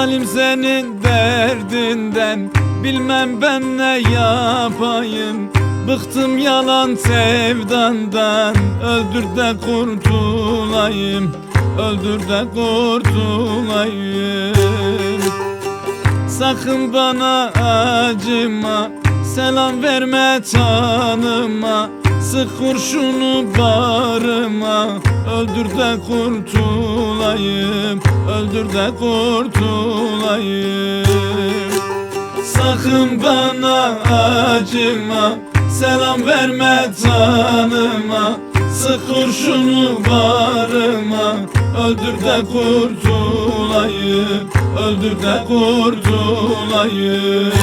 Zalim senin derdinden, bilmem ben ne yapayım. Bıktım yalan sevdandan, öldür de kurtulayım, öldür de kurtulayım. Sakın bana acıma, selam verme tanıma. Sık kurşunu bağrıma, öldür de kurtulayım, öldür de kurtulayım. Sakın bana acıma, selam verme tanıma. Sık kurşunu bağrıma, öldür de kurtulayım, öldür de kurtulayım.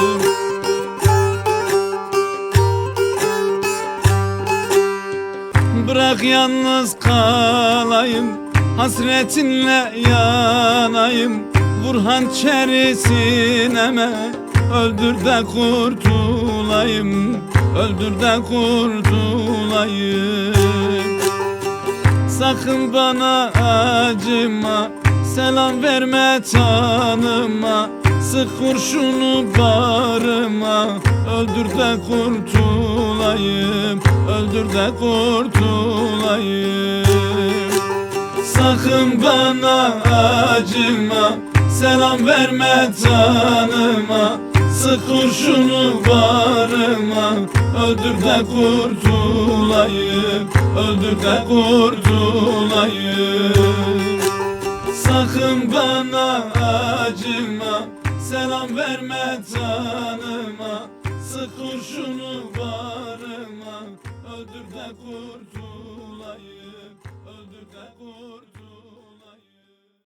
Bırak yalnız kalayım, hasretinle yanayım. Vur hançeri sineme, öldür de kurtulayım, öldür de kurtulayım. Sakın bana acıma, selam verme tanıma. Sık kurşunu bağrıma, öldür de kurtulayım, öldür de kurtulayım. Sakın bana acıma, selam verme tanıma. Sık kurşunu bağrıma, öldür de kurtulayım, öldür de kurtulayım. Sakın bana acıma, selam verme tanıma. Sık kurşunu bağrıma, öldür de kurtulayım.